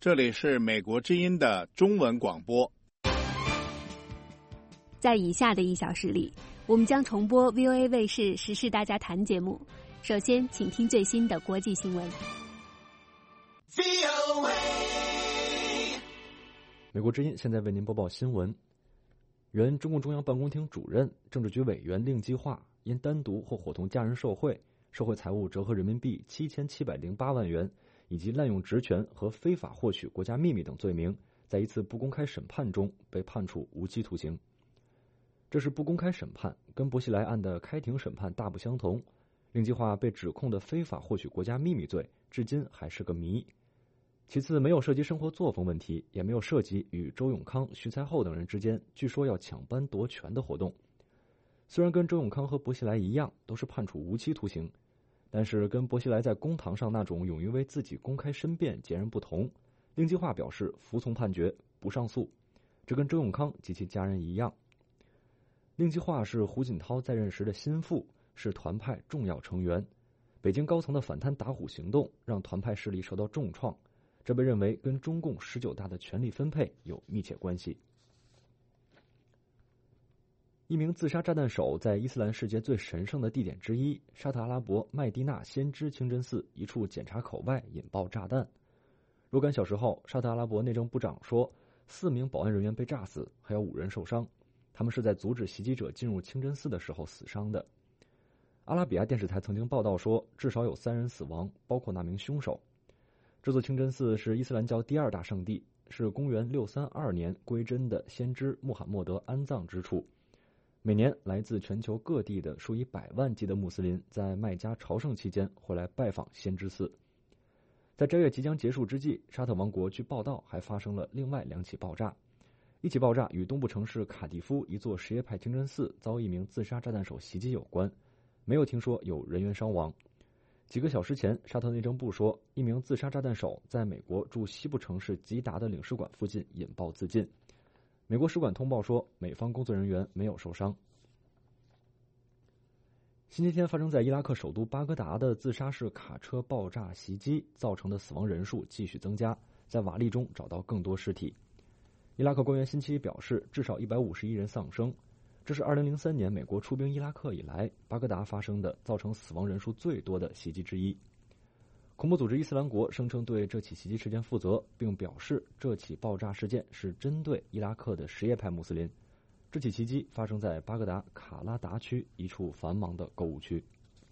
这里是美国之音的中文广播。 在以下的1小时里，我们将重播 VOA 卫视时事大家谈节目。首先，请听最新的国际新闻。 美国之音现在为您播报新闻。原中共中央办公厅主任、政治局委员令计划因单独或伙同家人受贿财务折合人民币7708万元，以及滥用职权和非法获取国家秘密等罪名，在一次不公开审判中被判处无期徒刑。这是不公开审判，跟薄熙来案的开庭审判大不相同。令计划被指控的非法获取国家秘密罪，至今还是个谜。其次，没有涉及生活作风问题，也没有涉及与周永康、徐才厚等人之间据说要抢班夺权的活动。虽然跟周永康和薄熙来一样都是判处无期徒刑，但是跟薄熙来在公堂上那种勇于为自己公开申辩截然不同。令计划表示服从判决，不上诉，这跟周永康及其家人一样。令计划是胡锦涛在任时的心腹，是团派重要成员。北京高层的反贪打虎行动让团派势力受到重创，这被认为跟中共19大的权力分配有密切关系。一名自杀炸弹手在伊斯兰世界最神圣的地点之一沙特阿拉伯麦地那先知清真寺一处检查口外引爆炸弹。若干小时后，沙特阿拉伯内政部长说，4名保安人员被炸死，还有5人受伤，他们是在阻止袭击者进入清真寺的时候死伤的。阿拉比亚电视台曾经报道说，至少有3人死亡，包括那名凶手。这座清真寺是伊斯兰教第2大圣地，是公元632年归真的先知穆罕默德安葬之处。每年来自全球各地的数以百万计的穆斯林在麦加朝圣期间会来拜访先知寺。在斋月即将结束之际，沙特王国据报道还发生了另外2起爆炸。一起爆炸与东部城市卡蒂夫一座什叶派清真寺遭一名自杀炸弹手袭击有关，没有听说有人员伤亡。几个小时前，沙特内政部说，一名自杀炸弹手在美国驻西部城市吉达的领事馆附近引爆自尽。美国使馆通报说，美方工作人员没有受伤。星期天发生在伊拉克首都巴格达的自杀式卡车爆炸袭击造成的死亡人数继续增加，在瓦砾中找到更多尸体。伊拉克官员星期一表示，至少151人丧生。这是2003年美国出兵伊拉克以来巴格达发生的造成死亡人数最多的袭击之一。恐怖组织伊斯兰国声称对这起袭击事件负责，并表示这起爆炸事件是针对伊拉克的什叶派穆斯林。这起袭击发生在巴格达卡拉达区一处繁忙的购物区。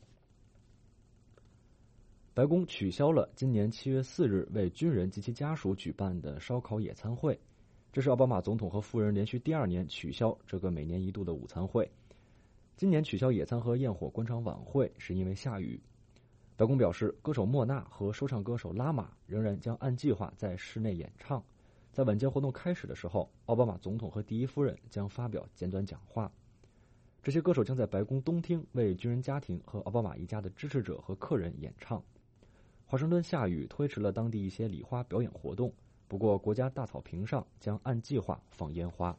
白宫取消了今年7月4日为军人及其家属举办的烧烤野餐会，这是奥巴马总统和夫人连续第2年取消这个每年1度的午餐会。今年取消野餐和焰火观赏晚会是因为下雨。白宫表示，歌手莫娜和说唱歌手拉玛仍然将按计划在室内演唱。在晚间活动开始的时候，奥巴马总统和第1夫人将发表简短讲话。这些歌手将在白宫东厅为军人家庭和奥巴马一家的支持者和客人演唱。华盛顿下雨推迟了当地一些礼花表演活动，不过国家大草坪上将按计划放烟花。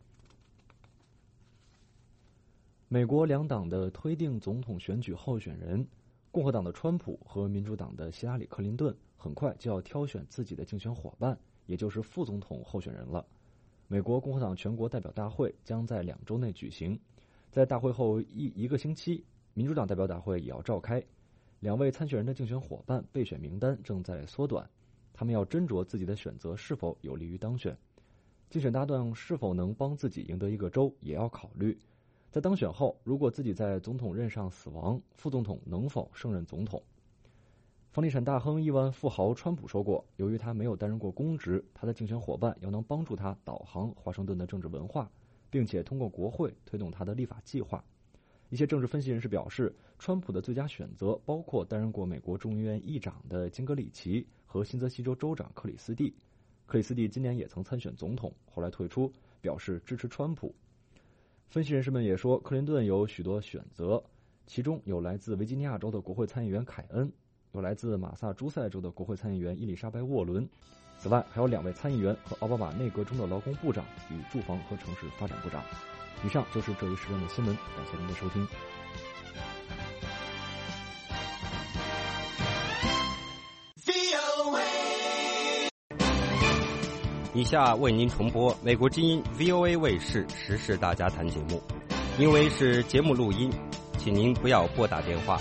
美国2党的推定总统选举候选人，共和党的川普和民主党的希拉里·克林顿很快就要挑选自己的竞选伙伴，也就是副总统候选人了。美国共和党全国代表大会将在2周内举行，在大会后一个星期，民主党代表大会也要召开。2位参选人的竞选伙伴备选名单正在缩短，他们要斟酌自己的选择是否有利于当选。竞选搭档是否能帮自己赢得一个州也要考虑。在当选后，如果自己在总统任上死亡，副总统能否胜任总统？房地产大亨亿万富豪川普说过，由于他没有担任过公职，他的竞选伙伴要能帮助他导航华盛顿的政治文化，并且通过国会推动他的立法计划。一些政治分析人士表示，川普的最佳选择包括担任过美国众议院议长的金格里奇和新泽西州州长克里斯蒂。克里斯蒂今年也曾参选总统，后来退出，表示支持川普。分析人士们也说，克林顿有许多选择，其中有来自维吉尼亚州的国会参议员凯恩，有来自马萨诸塞州的国会参议员伊丽莎白·沃伦。此外，还有2位参议员和奥巴马内阁中的劳工部长与住房和城市发展部长。以上就是这一时段的新闻，感谢您的收听。 以下为您重播美国之音 VOA 卫视时事大家谈节目，因为是节目录音，请您不要拨打电话。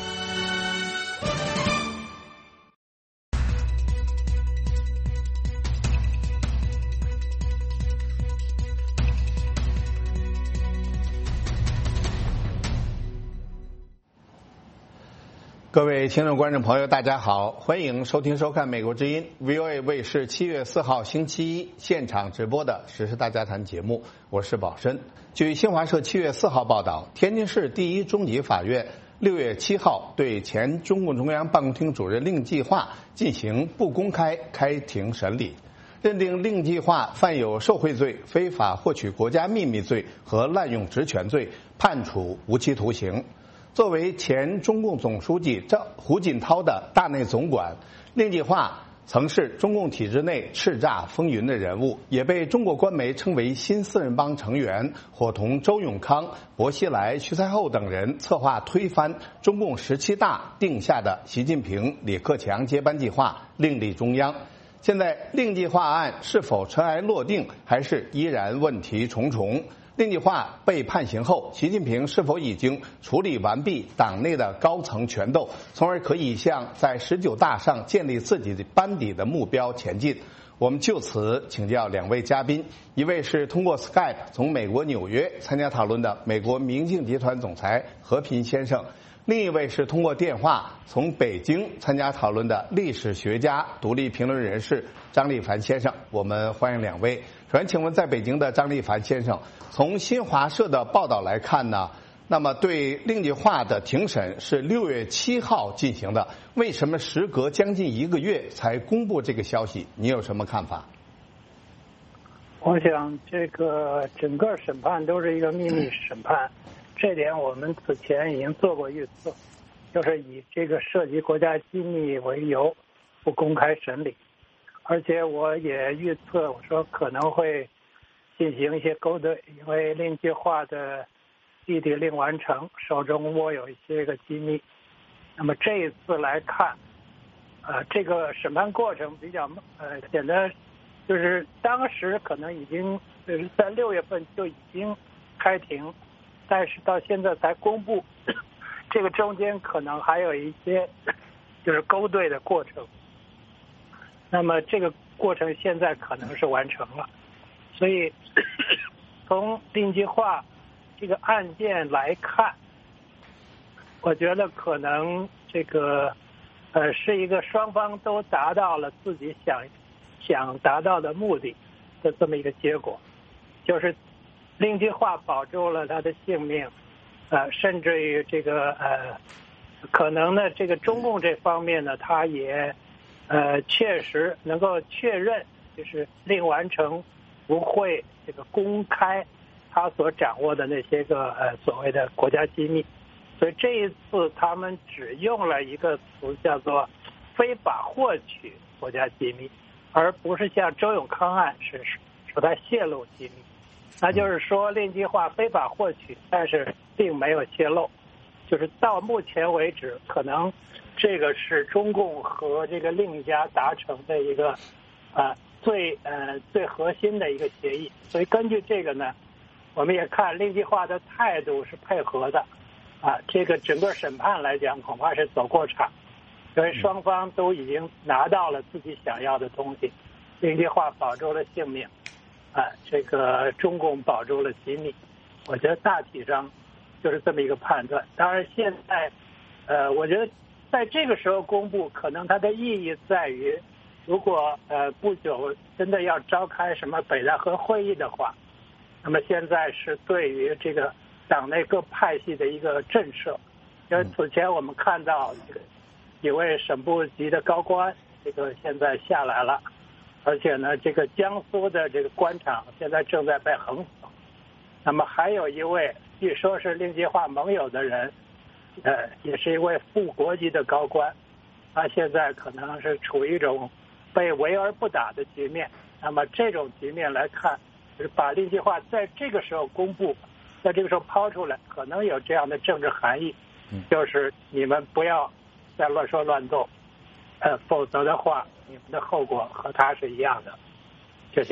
各位听众观众朋友大家好，欢迎收听收看美国之音 VOA 卫视7月4号星期一现场直播的时事大家谈节目，我是宝申。据新华社7月4号报道，天津市第一中级法院6月7号对前中共中央办公厅主任令计划进行不公开开庭审理，认定令计划犯有受贿罪、非法获取国家秘密罪和滥用职权罪，判处无期徒刑。作为前中共总书记胡锦涛的大内总管，令计划曾是中共体制内叱咤风云的人物，也被中国官媒称为新四人帮成员，伙同周永康、薄熙来、徐才厚等人策划推翻中共17大定下的习近平、李克强接班计划，另立中央。现在令计划案是否尘埃落定，还是依然问题重重？令计划被判刑后，习近平是否已经处理完毕党内的高层权斗，从而可以向在19大上建立自己的班底的目标前进？我们就此请教两位嘉宾，一位是通过 Skype 从美国纽约参加讨论的美国明镜集团总裁何平先生，另一位是通过电话从北京参加讨论的历史学家、独立评论人士张立凡先生。我们欢迎两位。首先请问在北京的张立凡先生，从新华社的报道来看呢，那么对令计划的庭审是6月7号进行的，为什么时隔将近1个月才公布这个消息？你有什么看法？ 我想这个整个审判都是一个秘密审判，这点我们此前已经做过预测，就是以这个涉及国家机密为由不公开审理，而且我也预测，我说可能会进行一些勾兑，因为令计划的弟弟令完成手中握有一些个机密。那么这一次来看，这个审判过程比较显得就是当时可能已经就是在6月份就已经开庭，但是到现在才公布，这个中间可能还有一些就是勾兑的过程。那么这个过程现在可能是完成了，所以从令计划这个案件来看，我觉得可能这个是一个双方都达到了自己想达到的目的的这么一个结果，就是令计划保住了他的性命，甚至于这个可能呢这个中共这方面呢，他也确实能够确认，就是令完成不会这个公开他所掌握的那些个所谓的国家机密，所以这一次他们只用了一个词叫做非法获取国家机密，而不是像周永康案是说他泄露机密，那就是说令计划非法获取，但是并没有泄露，就是到目前为止，可能这个是中共和这个令家达成的一个最核心的一个协议。所以根据这个呢，我们也看令计划的态度是配合的，这个整个审判来讲恐怕是走过场，因为双方都已经拿到了自己想要的东西，令计划保住了性命，这个中共保住了机密，我觉得大体上就是这么一个判断。当然现在我觉得在这个时候公布，可能它的意义在于，如果不久真的要召开什么北戴河会议的话，那么现在是对于这个党内各派系的一个震慑。因为此前我们看到这个几位省部级的高官，这个现在下来了，而且呢，这个江苏的这个官场现在正在被横扫。那么还有一位据说是令计划盟友的人，也是一位副国级的高官，他现在可能是处于一种被围而不打的局面。那么这种局面来看，就是把令计划在这个时候公布，在这个时候抛出来，可能有这样的政治含义，就是你们不要再乱说乱动，否则的话，你们的后果和他是一样的。谢谢。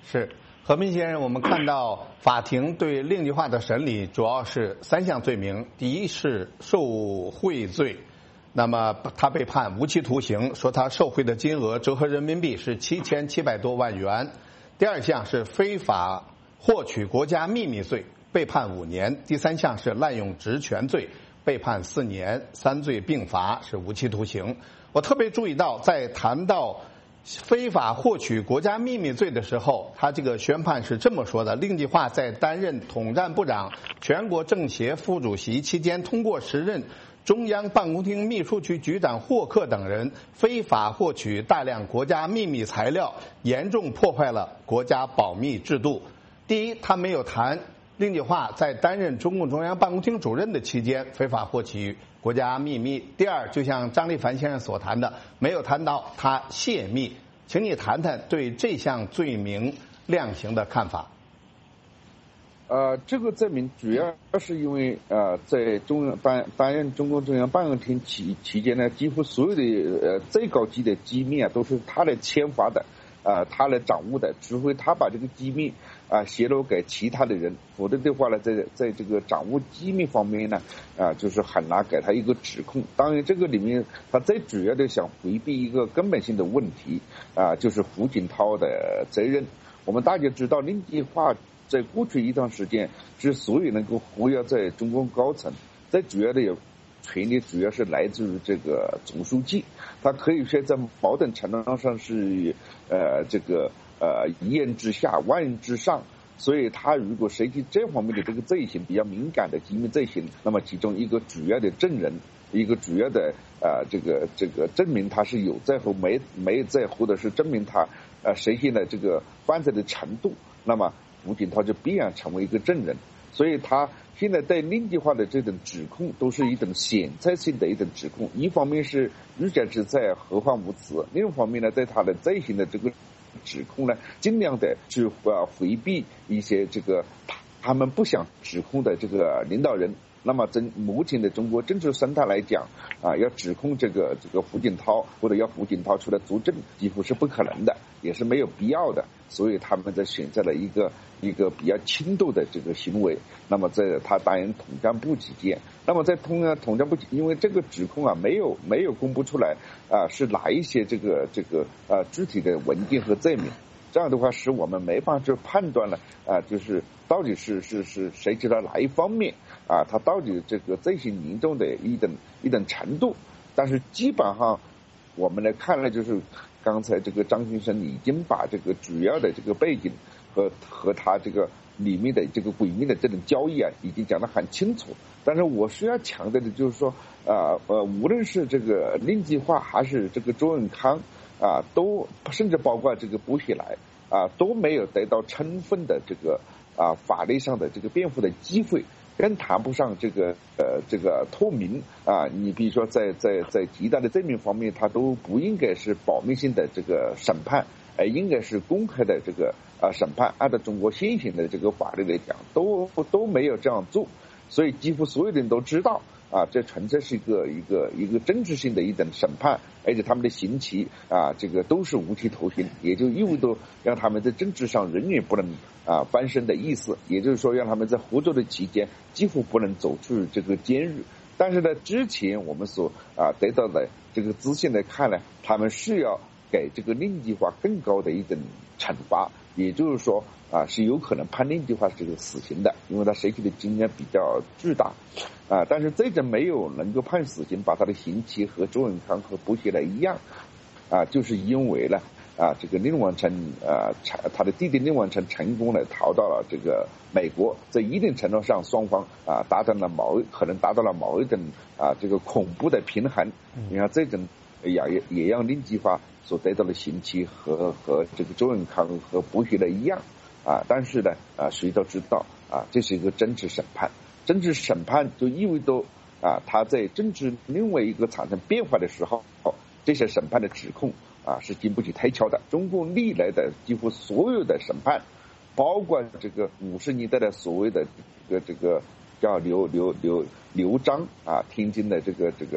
是。何斌先生，我们看到法庭对令计划的审理主要是3项罪名。第一是受贿罪，那么他被判无期徒刑，说他受贿的金额折合人民币是7700多万元。第二项是非法获取国家秘密罪，被判5年。第3项是滥用职权罪，被判4年，3罪并罚，是无期徒刑。我特别注意到，在谈到非法获取国家秘密罪的时候，他这个宣判是这么说的：令计划在担任统战部长、全国政协副主席期间，通过时任中央办公厅秘书局局长霍克等人非法获取大量国家秘密材料，严重破坏了国家保密制度。第一，他没有谈令计划在担任中共中央办公厅主任的期间非法获取国家秘密。第二，就像张立凡先生所谈的，没有谈到他泄密。请你谈谈对这项罪名量刑的看法。 这个罪名主要是因为在担任中共中央办公厅期间呢，几乎所有的最高级的机密都是他来签发的，他来掌握的，除非他把这个机密泄露给其他的人，否则的话呢，在这个掌握机密方面呢，就是很难给他一个指控。当然，这个里面他最主要的想回避一个根本性的问题，就是胡锦涛的责任。我们大家知道，令计划在过去一段时间之所以能够活跃在中共高层，最主要的权力主要是来自于这个总书记，他可以说在某种程度上是一人之下万人之上，所以他如果涉及这方面的这个罪行比较敏感的机密罪行，那么其中一个主要的证人，一个主要的这个证明他是有罪和没罪，或者是证明他实现了这个犯罪的程度，那么胡锦涛就必然成为一个证人。所以他现在对令计划的这种指控都是一种选择性的一种指控，一方面是欲加之罪何患无辞，另一方面呢，对他的罪行的这个指控呢，尽量的去回避一些这个他们不想指控的这个领导人。那么目前的中国政治生态来讲要指控这个胡锦涛或者要胡锦涛出来作证，几乎是不可能的，也是没有必要的。所以他们在选择了一个比较轻度的这个行为。那么在他担任统战部期间，那么在统战部，因为这个指控没有公布出来是哪一些这个具体的文件和罪名，这样的话使我们没法去判断了就是到底是谁知道哪一方面他到底这个罪行严重的一等程度。但是基本上我们来看呢，就是刚才这个张先生已经把这个主要的这个背景和他这个里面的这个诡秘的这种交易已经讲得很清楚。但是我需要强调的就是说无论是这个令计划还是这个周永康都甚至包括这个薄熙来都没有得到充分的这个法律上的这个辩护的机会，更谈不上这个透明你比如说在极大的罪名方面，他都不应该是保密性的这个审判，应该是公开的这个审判。按照中国现行的这个法律来讲，都没有这样做，所以几乎所有人都知道这纯粹是一个政治性的一种审判，而且他们的刑期这个都是无期徒刑，也就意味着让他们在政治上永远不能翻身的意思，也就是说让他们在活着的期间几乎不能走出这个监狱。但是呢，之前我们所得到的这个资讯来看呢，他们是要给这个令计划更高的一种惩罚，也就是说是有可能判令计划这个死刑的，因为他涉及的金额比较巨大但是这种没有能够判死刑，把他的刑期和周永康和薄熙来一样就是因为呢这个令完成他的弟弟令完成成功的逃到了这个美国，在一定程度上双方可能达到了某一种这个恐怖的平衡。你看这种也让令计划所得到的刑期和这个周永康和薄熙来一样但是呢谁都知道这是一个政治审判，政治审判就意味着他在政治另外一个产生变化的时候，这些审判的指控是经不起推敲的。中共历来的几乎所有的审判，包括这个50年代的所谓的这个叫刘璋天津的这个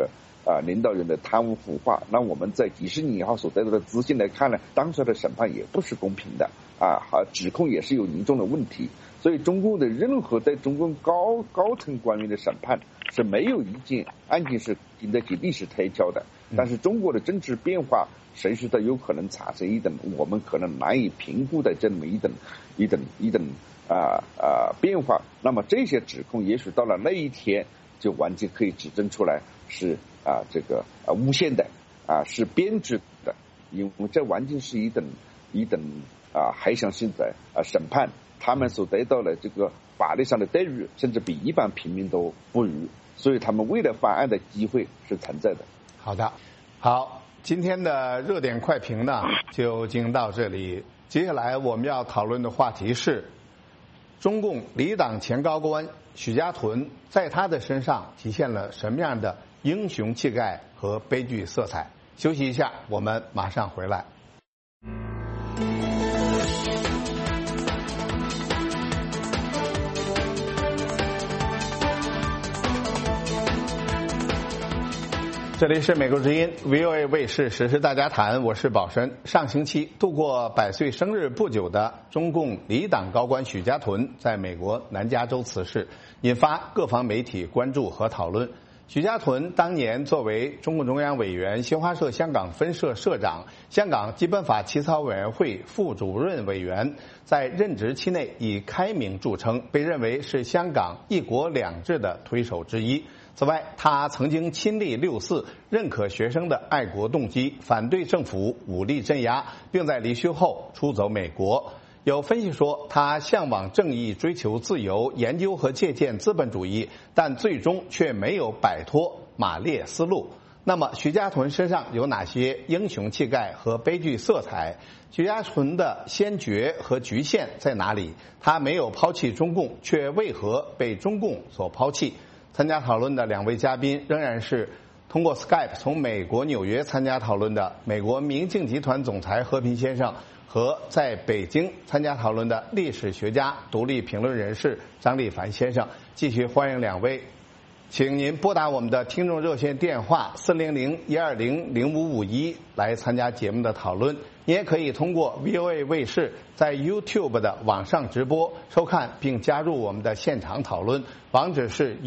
领导人的贪污腐化。那我们在几十年以后所得到的资讯来看呢，当时的审判也不是公平的指控也是有严重的问题。所以中共的任何在中共高层官员的审判是没有一件案件是经得起历史推敲的。但是中国的政治变化随时都有可能产生一等我们可能难以评估的这么一等变化。那么这些指控也许到了那一天就完全可以指证出来是诬陷的是编制的，因为这完全是一等还想性的审判，他们所得到的这个法律上的待遇甚至比一般平民都不如，所以他们为了翻案的机会是存在的。 好的，好，今天的热点快评呢就进行到这里。接下来我们要讨论的话题是中共离党前高官许家屯在他的身上体现了什么样的英雄气概和悲剧色彩。休息一下，我们马上回来。这里是美国之音 VOA 卫视时事大家谈，我是宝生。上星期度过100岁生日不久的中共离党高官许家屯在美国南加州辞世，引发各方媒体关注和讨论。许家屯当年作为中共中央委员、新华社香港分社社长、香港基本法起草委员会副主任委员，在任职期内以开明著称，被认为是香港一国两制的推手之一。此外，他曾经亲历6·4，认可学生的爱国动机，反对政府武力镇压，并在离休后出走美国。有分析说，他向往正义，追求自由，研究和借鉴资本主义，但最终却没有摆脱马列思路。那么，许家屯身上有哪些英雄气概和悲剧色彩？许家屯的先决和局限在哪里？他没有抛弃中共，却为何被中共所抛弃？参加讨论的2位嘉宾仍然是通过 Skype 从美国纽约参加讨论的美国明镜集团总裁和平先生，和在北京参加讨论的历史学家、独立评论人士张立凡先生。继续欢迎2位，请您拨打我们的听众热线电话400-120-0551来参加节目的讨论。你也可以通过 VOA 卫视在 YouTube 的网上直播收看并加入我们的现场讨论，网址是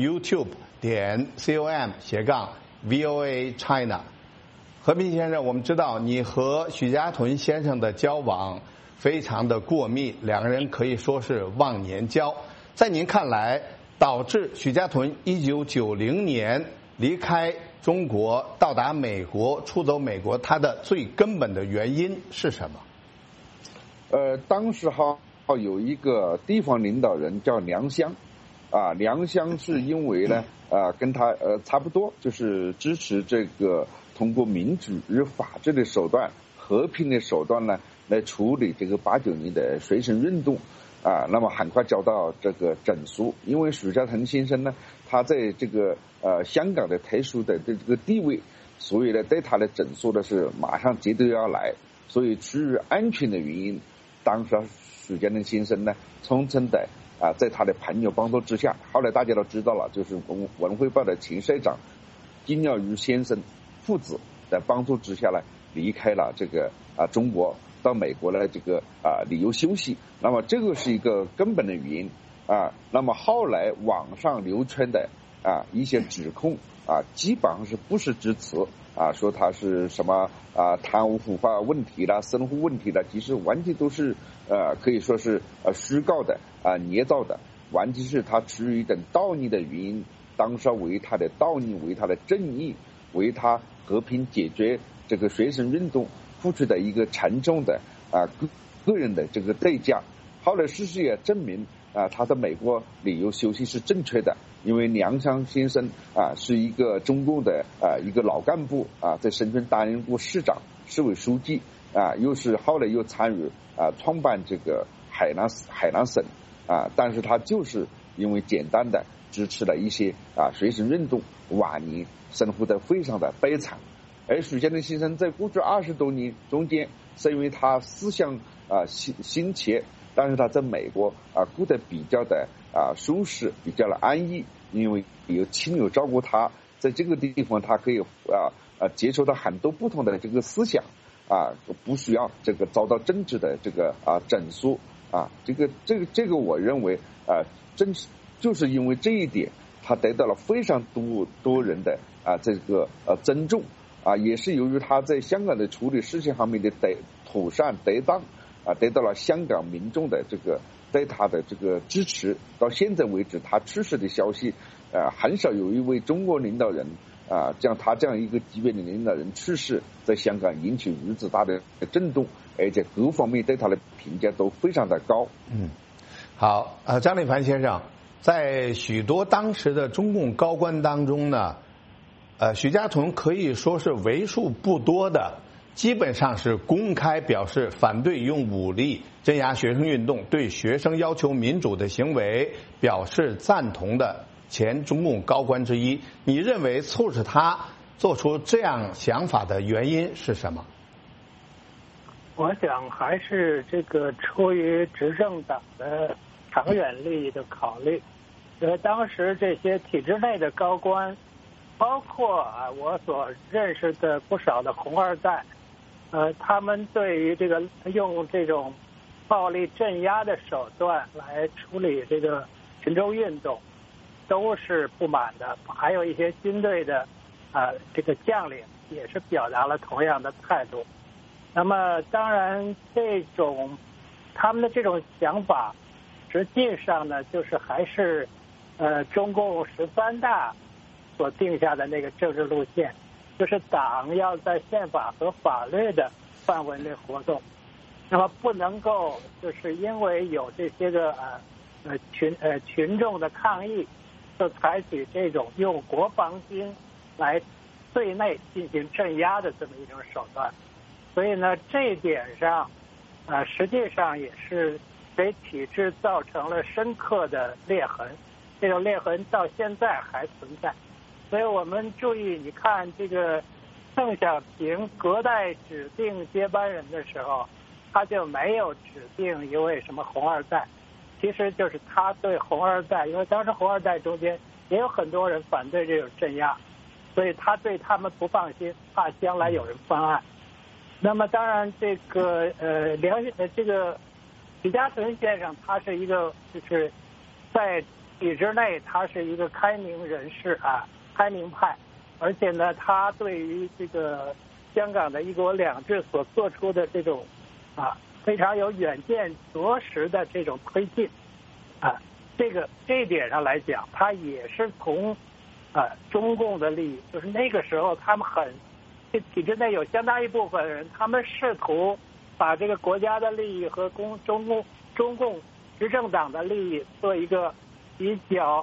youtube.com/VOA China。和平先生，我们知道你和许家屯先生的交往非常的过密，2个人可以说是忘年交。在您看来，导致许家屯1990年离开中国到达美国，出走美国，他的最根本的原因是什么？ 当时有一个地方领导人叫梁湘梁湘是因为呢跟他差不多，就是支持这个通过民主与法治的手段、和平的手段呢来处理这个89年的学生运动那么很快遭到这个整肃。因为许家屯先生呢，他在这个香港的特殊的这个地位，所以呢对他的整肃的是马上绝对要来。所以出于安全的原因，当时许家屯先生呢匆匆的在他的朋友帮助之下，后来大家都知道了，就是文汇报的前社长金耀瑜先生父子的帮助之下呢，离开了这个中国，到美国来这个旅游休息。那么这个是一个根本的原因那么后来网上流传的一些指控基本上是不实之词说他是什么贪污腐化问题啦、生活问题啦，其实完全都是可以说是虚构的捏造的，完全是他出于一等道义的原因，当时为他的道义、为他的正义、为他和平解决这个学生运动付出的一个沉重的个人的这个代价。后来事实也证明他在美国旅游休息是正确的，因为梁湘先生是一个中共的一个老干部在深圳担任过市长、市委书记又是后来又参与创办这个海南省但是他就是因为简单的支持了一些学生运动，晚年生活的非常的悲惨。而许家屯先生在过去20多年中间，是因为他思想新奇，但是他在美国过得比较的舒适，比较的安逸，因为有亲友照顾他， 在这个地方他可以接受到很多不同的这个思想不需要这个遭到政治的这个整肃这个我认为就是因为这一点，他得到了非常多人的这个尊重也是由于他在香港的处理事情方面的妥善得当得到了香港民众的这个对他的这个支持。到现在为止，他去世的消息很少有一位中国领导人像他这样一个级别的领导人去世，在香港引起如此大的震动，而且各方面对他的评价都非常的高。 好，张立凡先生，在许多当时的中共高官当中呢，许家屯可以说是为数不多的，基本上是公开表示反对用武力镇压学生运动，对学生要求民主的行为表示赞同的前中共高官之一。你认为促使他做出这样想法的原因是什么？ 我想还是这个出于执政党的长远利益的考虑。当时这些体制内的高官，包括我所认识的不少的红二代，他们对于这个用这种暴力镇压的手段来处理这个群众运动都是不满的。还有一些军队的这个将领也是表达了同样的态度。那么当然他们的这种想法实际上呢，就是还是中共13大所定下的那个政治路线，就是党要在宪法和法律的范围内活动，那么不能够就是因为有这些个群众的抗议，就采取这种用国防军来对内进行镇压的这么一种手段。所以呢，这一点上实际上也是给体制造成了深刻的裂痕，这种裂痕到现在还存在。所以我们注意，你看这个邓小平隔代指定接班人的时候，他就没有指定一位什么红二代，其实就是他对红二代，因为当时红二代中间也有很多人反对这种镇压，所以他对他们不放心，怕将来有人翻案。那么当然这个这个许家屯先生，他是一个就是在体制内他是一个开明人士开明派，而且呢他对于这个香港的一国两制所做出的这种非常有远见卓识的这种推进这一点上来讲，他也是从中共的利益，就是那个时候他们这体制内有相当一部分人，他们试图把这个国家的利益和中共执政党的利益做一个比较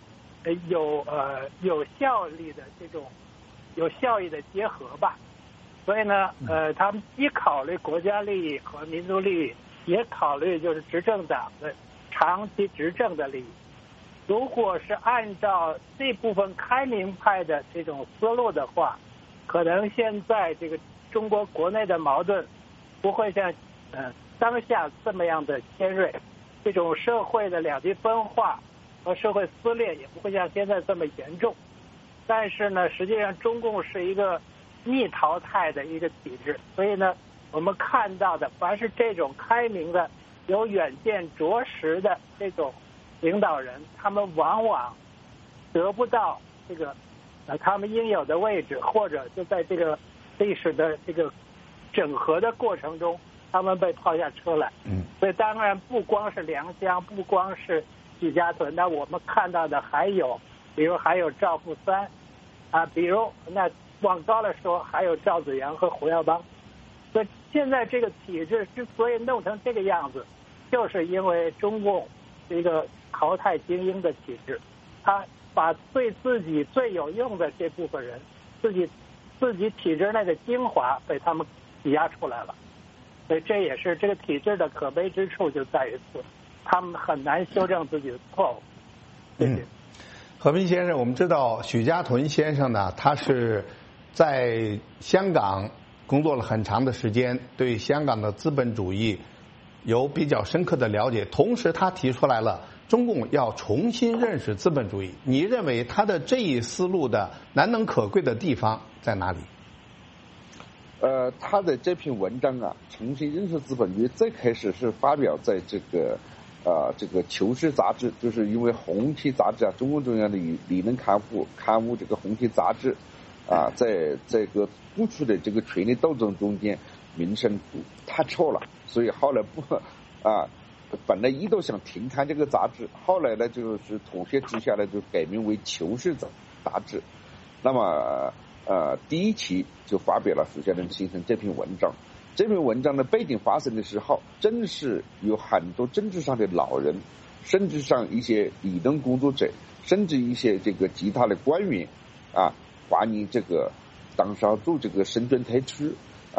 有效力的这种有效益的结合吧。所以呢他们既考虑国家利益和民族利益，也考虑就是执政党的长期执政的利益。如果是按照这部分开明派的这种思路的话，可能现在这个中国国内的矛盾不会像当下这么样的尖锐，这种社会的两极分化和社会撕裂也不会像现在这么严重。但是呢，实际上中共是一个逆淘汰的一个体制，所以呢，我们看到的凡是这种开明的、有远见卓识的这种领导人，他们往往得不到这个他们应有的位置，或者就在这个历史的这个整合的过程中，他们被抛下车来。所以当然不光是梁江，不光是许家屯，那我们看到的比如还有赵富三比如那往高了说还有赵紫阳和胡耀邦。所以现在这个体制之所以弄成这个样子，就是因为中共是一个淘汰精英的体制，他把对自己最有用的这部分人，自己体制内的精华被他们挤压出来了。所以这也是这个体制的可悲之处，就在于此，他们很难修正自己的错误。谢谢。 何斌先生，我们知道许家屯先生呢，他是在香港工作了很长的时间，对香港的资本主义有比较深刻的了解，同时他提出来了中共要重新认识资本主义，你认为他的这一思路的难能可贵的地方在哪里？ 他的这篇文章啊，重新认识资本主义，最开始是发表在这个《求是》杂志，就是因为《红旗》杂志啊，中共中央的理论刊物这个《红旗》杂志啊，在这个过去的这个权力斗争中间名声太臭了，所以后来本来一度想停刊这个杂志，后来呢就是妥协之下呢，就改名为《求是》杂志。那么第一期就发表了史夏伦先生这篇文章。这篇文章的背景发生的时候，正是有很多政治上的老人，甚至上一些理论工作者，甚至一些这个其他的官员啊，怀疑这个当时要做这个深圳特区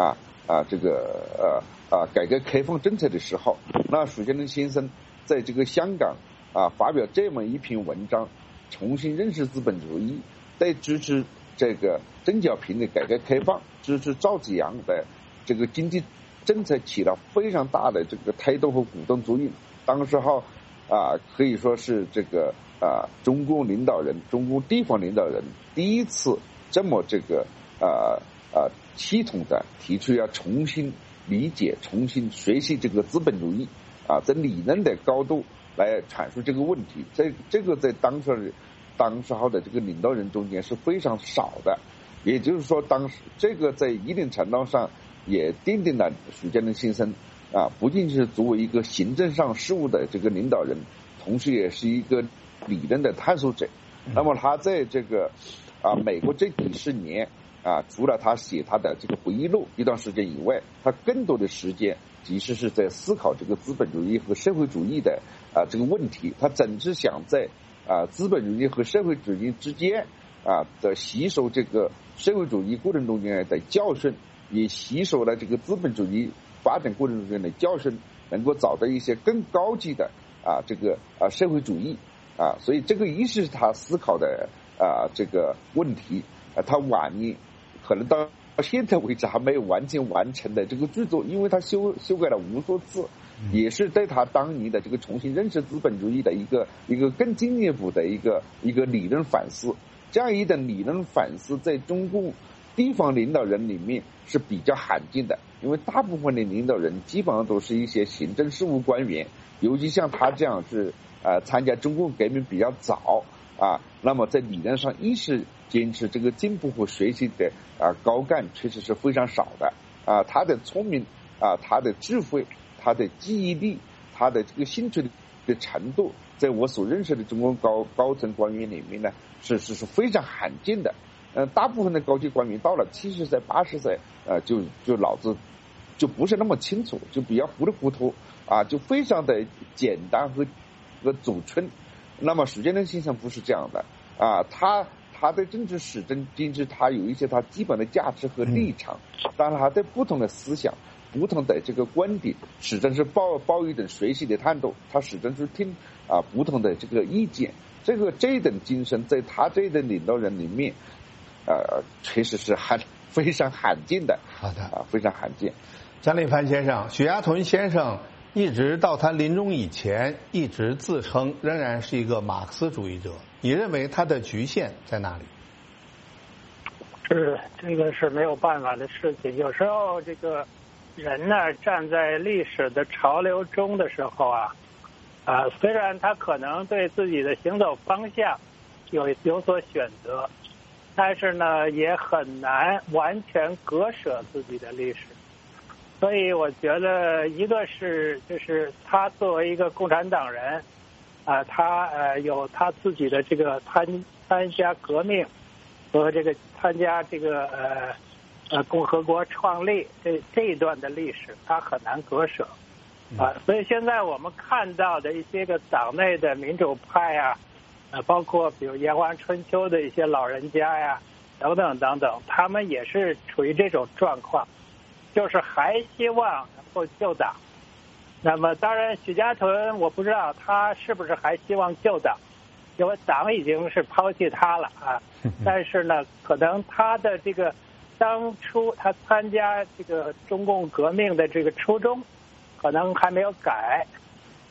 改革开放政策的时候，那史夏伦先生在这个香港发表这么一篇文章，重新认识资本主义，在支持这个邓小平的改革开放，支持赵紫阳的这个经济政策，起了非常大的这个推动和鼓动作用。当时候可以说是这个中共领导人、中共地方领导人第一次这么这个系统的提出要重新理解、重新学习这个资本主义在理论的高度来阐述这个问题。这个在当时候的这个领导人中间是非常少的，也就是说，当时这个在一定程度上也奠定了史夏伦先生不仅是作为一个行政上事务的这个领导人，同时也是一个理论的探索者。那么他在这个美国这几十年除了他写他的这个回忆录一段时间以外，他更多的时间其实是在思考这个资本主义和社会主义的这个问题。他总是想在资本主义和社会主义之间的吸收这个社会主义过程中间的教训，也吸收了这个资本主义发展过程中间的教训，能够找到一些更高级的这个社会主义所以这个一是他思考的这个问题他晚年可能到现在为止还没有完全完成的这个著作，因为他修改了无数次，也是对他当年的这个重新认识资本主义的一个更进一步的一个理论反思。这样一种理论反思在中共地方领导人里面是比较罕见的，因为大部分的领导人基本上都是一些行政事务官员，尤其像他这样是参加中共革命比较早那么在理论上一是坚持这个进步和学习的高干确实是非常少的他的聪明他的智慧、他的记忆力、他的这个兴趣的程度，在我所认识的中共高层官员里面呢是非常罕见的。大部分的高级官员到了70岁、80岁就脑子就不是那么清楚，就比较糊里糊涂就非常的简单和祖春。那么史夏伦先生不是这样的他的政治史政经济他有一些他基本的价值和立场，当然他对不同的思想、不同的这个观点始终是抱一种学习的态度，他始终是听不同的这个意见。这一等精神在他这一等领导人里面确实是非常罕见的。 好的非常罕见。 张立凡先生，许家屯先生一直到他临终以前一直自称仍然是一个马克思主义者，你认为他的局限在哪里？ 这个是没有办法的事情。有时候这个人呢站在历史的潮流中的时候虽然他可能对自己的行走方向有所选择，但是呢也很难完全割舍自己的历史。所以我觉得一个是就是他作为一个共产党人他有他自己的这个参加革命和这个参加这个共和国创立这一段的历史，他很难割舍所以现在我们看到的一些个党内的民主派包括比如延缓春秋的一些老人家等等等等，他们也是处于这种状况，就是还希望能够救党。那么当然许家屯我不知道他是不是还希望救党，因为党已经是抛弃他了但是呢可能他的这个当初他参加这个中共革命的这个初衷可能还没有改，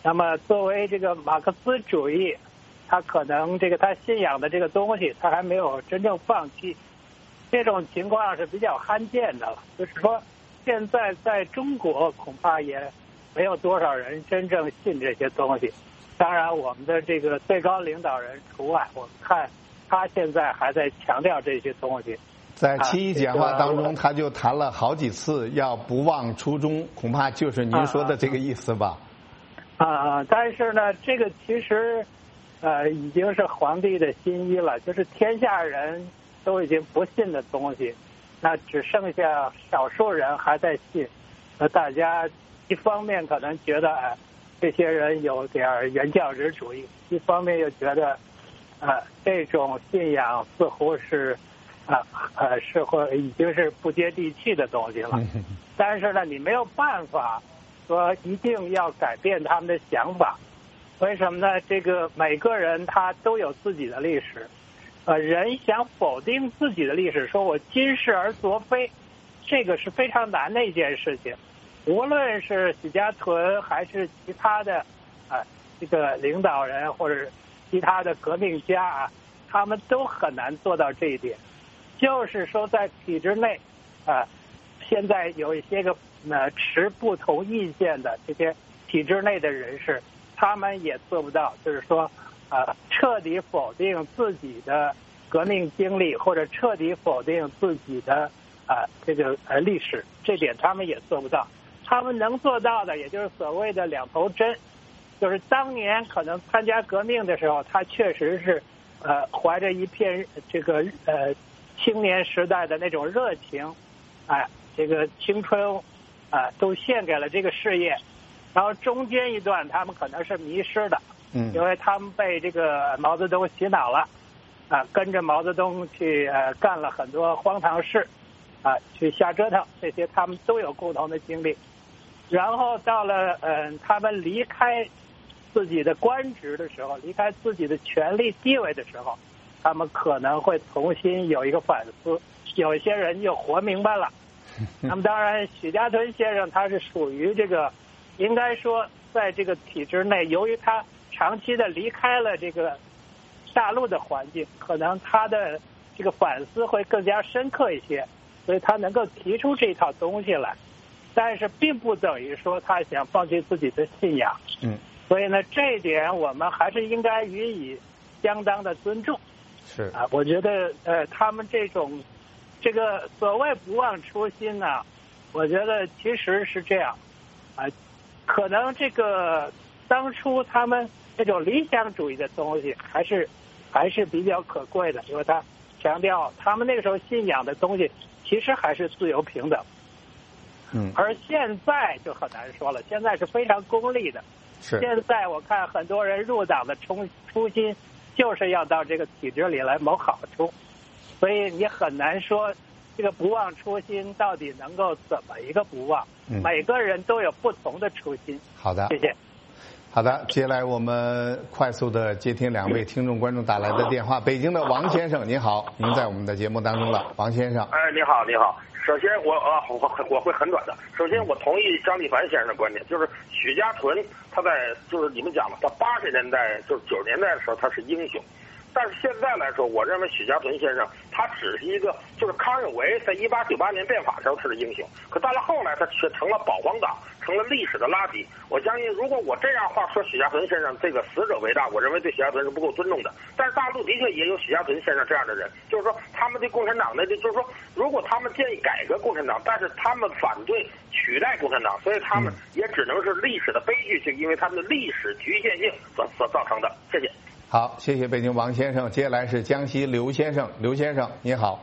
那么作为这个马克思主义，他可能他信仰的这个东西，他还没有真正放弃。这种情况是比较罕见的了，就是说现在在中国恐怕也没有多少人真正信这些东西。当然我们的这个最高领导人除外，我们看他现在还在强调这些东西。 在7.1讲话当中，他就谈了好几次要不忘初衷，恐怕就是您说的这个意思吧。 但是呢，这个其实已经是皇帝的心意了，就是天下人都已经不信的东西，那只剩下少数人还在信。那大家一方面可能觉得这些人有点原教旨主义，一方面又觉得这种信仰似乎是是会已经是不接地气的东西了。但是呢，你没有办法说一定要改变他们的想法。为什么呢？这个每个人他都有自己的历史，人想否定自己的历史，说我今世而昨非，这个是非常难的一件事情。无论是许家屯还是其他的这个领导人或者其他的革命家他们都很难做到这一点。就是说在体制内现在有一些个持不同意见的这些体制内的人士，他们也做不到，就是说彻底否定自己的革命经历，或者彻底否定自己的这个历史，这点他们也做不到。他们能做到的也就是所谓的两头针，就是当年可能参加革命的时候，他确实是怀着一片这个青年时代的那种热情，这个青春都献给了这个事业。然后中间一段他们可能是迷失的，因为他们被这个毛泽东洗脑了，跟着毛泽东去干了很多荒唐事，去瞎折腾，这些他们都有共同的经历。然后到了他们离开自己的官职的时候，离开自己的权力地位的时候，他们可能会重新有一个反思。有一些人就活明白了。那么当然许家屯先生他是属于这个应该说在这个体制内，由于他长期的离开了这个大陆的环境，可能他的这个反思会更加深刻一些，所以他能够提出这套东西来。但是并不等于说他想放弃自己的信仰。所以呢，这一点我们还是应该予以相当的尊重。 是我觉得他们这个所谓不忘初心呢，我觉得其实是这样可能这个当初他们这种理想主义的东西还是比较可贵的，因为他强调他们那个时候信仰的东西其实还是自由平等。而现在就很难说了，现在是非常功利的。现在我看很多人入党的初心就是要到这个体制里来谋好处，所以你很难说这个不忘初心到底能够怎么一个不忘。每个人都有不同的初心。 好的， 谢谢。 好的，接下来我们快速的接听2位听众观众打来的电话。北京的王先生，您好，您在我们的节目当中了，王先生。 你好，你好。首先我会很短的。首先我同意张立凡先生的观点，就是许家屯他在就是你们讲了，他80年代就是90年代的时候他是英雄，但是现在来说，我认为许家屯先生他只是一个，就是康有为在1898年变法的时候他是英雄，可到了后来他却成了保皇党，成了历史的垃圾。我相信如果我这样话说许家屯先生这个死者为大，我认为对许家屯是不够尊重的。但是大陆的确也有许家屯先生这样的人，就是说他们对共产党的，就是说如果他们建议改革共产党，但是他们反对取代共产党，所以他们也只能是历史的悲剧性，因为他们的历史局限性所造成的。谢谢。 好，谢谢北京王先生。接下来是江西刘先生，刘先生你好。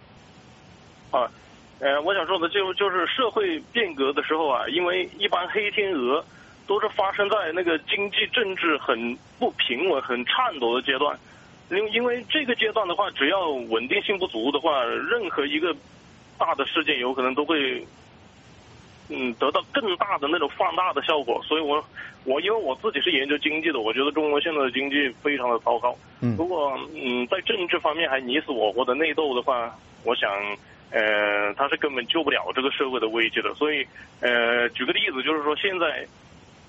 我想说的就是社会变革的时候因为一般黑天鹅都是发生在那个经济政治很不平稳、很颤抖的阶段，因为这个阶段的话，只要稳定性不足的话，任何一个大的事件有可能都会得到更大的那种放大的效果。所以我因为我自己是研究经济的，我觉得中国现在的经济非常的糟糕。如果在政治方面还你死我活的内斗的话，我想他是根本救不了这个社会的危机的。所以举个例子，就是说现在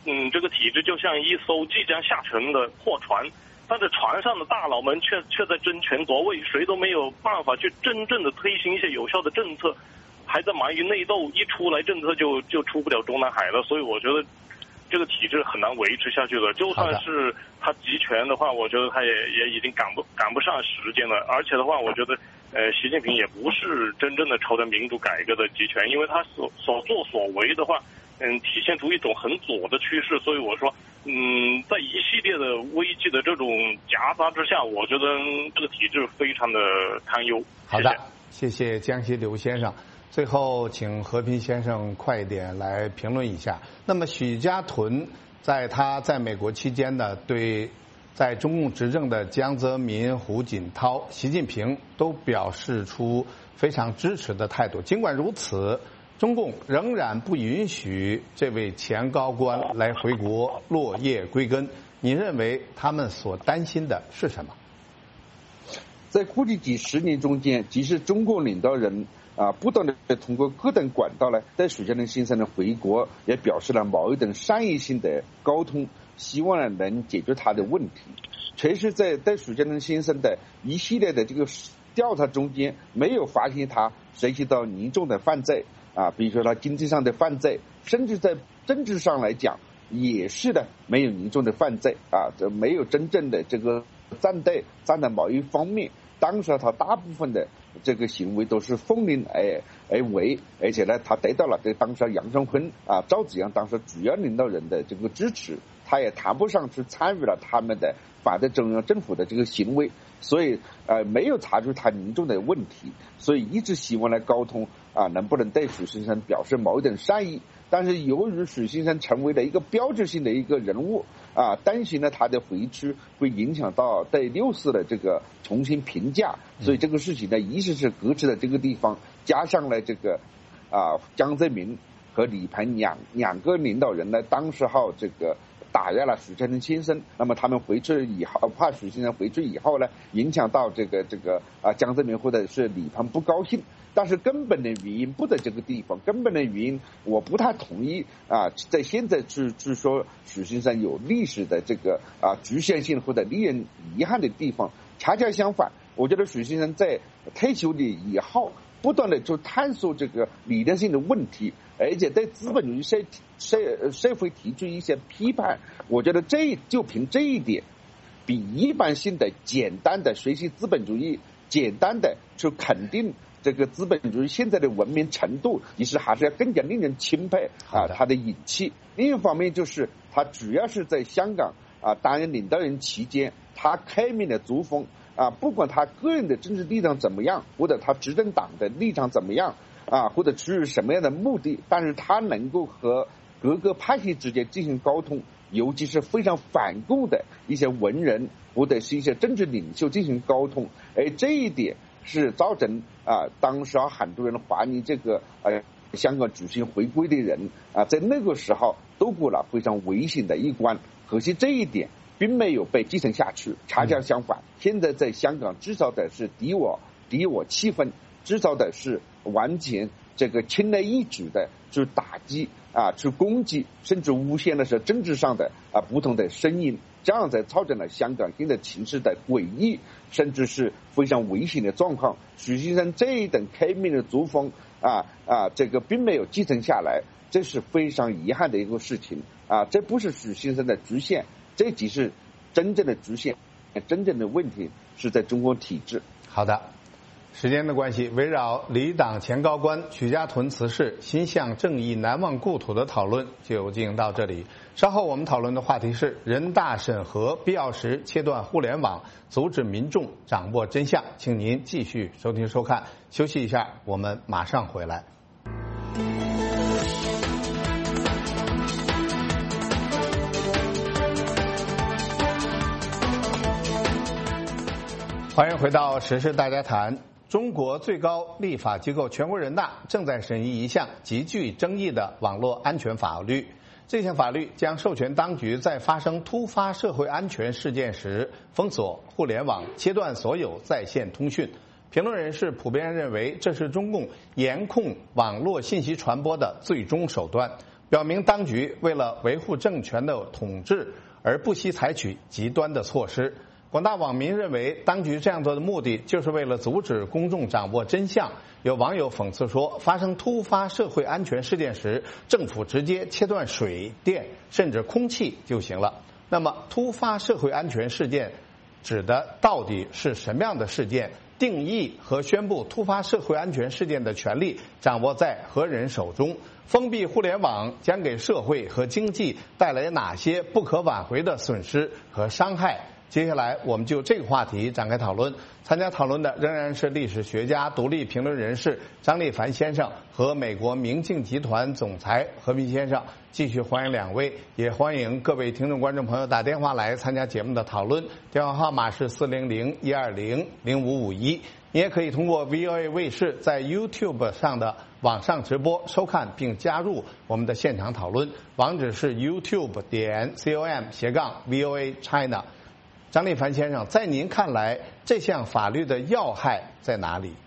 这个体制就像一艘即将下沉的破船，但是船上的大佬们却在争权夺位，谁都没有办法去真正的推行一些有效的政策，还在埋于内斗，一出来政策就出不了中南海了。所以我觉得这个体制很难维持下去了。就算是他集权的话，我觉得他也已经赶不上时间了。而且的话，我觉得习近平也不是真正的朝着民主改革的集权，因为他所作所为的话，体现出一种很左的趋势。所以我说，在一系列的危机的这种夹杂之下，我觉得这个体制非常的堪忧。 好的，谢谢江西刘先生。最后，请和平先生快一点来评论一下。那么，许家屯他在美国期间呢，对在中共执政的江泽民、胡锦涛、习近平都表示出非常支持的态度。尽管如此，中共仍然不允许这位前高官来回国落叶归根。你认为他们所担心的是什么？ 在过去几十年中间，即使中国领导人不断的通过各种管道呢，对许家屯先生的回国也表示了某一种善意性的沟通，希望呢能解决他的问题。确实在对许家屯先生的一系列的这个调查中间，没有发现他涉及到严重的犯罪比如说他经济上的犯罪，甚至在政治上来讲也是的没有严重的犯罪这没有真正的这个站在某一方面。当时他大部分的这个行为都是奉令而为，而且呢，他得到了对当时杨尚昆赵紫阳当时主要领导人的这个支持，他也谈不上去参与了他们的反对中央政府的这个行为，所以没有查出他严重的问题，所以一直希望来沟通能不能对许先生表示某一点善意。但是由于许先生成为了一个标志性的一个人物担心呢他的回去会影响到对六四的这个重新评价，所以这个事情呢一直是搁置在这个地方。加上了这个江泽民和李鹏两个领导人呢，当时这个打压了许家屯先生，那么他们回去以后，怕许先生回去以后呢，影响到这个江泽民或者是李鹏不高兴。但是根本的原因不在这个地方，根本的原因我不太同意在现在去说许先生有历史的这个局限性或者令人遗憾的地方。恰恰相反，我觉得许先生在退休了以后，不断的就探索这个理论性的问题，而且对资本主义社会提出一些批判。我觉得就凭这一点，比一般性的简单的学习资本主义，简单的去肯定这个资本主义现在的文明程度，其实还是要更加令人钦佩他的勇气。另一方面就是他主要是在香港担任领导人期间，他开明的作风不管他个人的政治立场怎么样，或者他执政党的立场怎么样或者出于什么样的目的，但是他能够和各个派系之间进行沟通，尤其是非常反共的一些文人或者是一些政治领袖进行沟通，而这一点是造成当时很多人怀疑这个香港举行回归的人在那个时候度过了非常危险的一关。可惜这一点并没有被继承下去，恰恰相反，现在在香港制造的是敌我气氛，制造的是完全这个轻而易举的去打击去攻击，甚至诬陷的是政治上的不同的声音，这样才造成了香港现在情势的诡异，甚至是非常危险的状况。许先生这一等开明的作风这个并没有继承下来，这是非常遗憾的一个事情这不是许先生的局限，这只是真正的局限，真正的问题是在中国体制。 好的，时间的关系，围绕离党前高官许家屯辞世，心向正义难忘故土的讨论就进行到这里。稍后我们讨论的话题是人大审核必要时切断互联网，阻止民众掌握真相。请您继续收听收看，休息一下，我们马上回来。欢迎回到时事大家谈。中国最高立法机构全国人大正在审议一项极具争议的网络安全法律。这项法律将授权当局在发生突发社会安全事件时封锁互联网，切断所有在线通讯。评论人士普遍认为，这是中共严控网络信息传播的最终手段。 表明当局为了维护政权的统治而不惜采取极端的措施。广大网民认为，当局这样做的目的就是为了阻止公众掌握真相。有网友讽刺说，发生突发社会安全事件时，政府直接切断水电甚至空气就行了。那么，突发社会安全事件指的到底是什么样的事件？定义和宣布突发社会安全事件的权利掌握在何人手中？封闭互联网将给社会和经济带来哪些不可挽回的损失和伤害？接下来我们就这个话题展开讨论。参加讨论的仍然是历史学家、独立评论人士张立凡先生和美国明镜集团总裁何斌先生。继续欢迎两位，也欢迎各位听众观众朋友打电话来参加节目的讨论。电话号码是400-120-0551。你也可以通过 VOA 卫视在 YouTube 上的网上直播收看并加入我们的现场讨论，网址是 youtube.com/VOA China。张立凡先生，在您看来，这项法律的要害在哪里？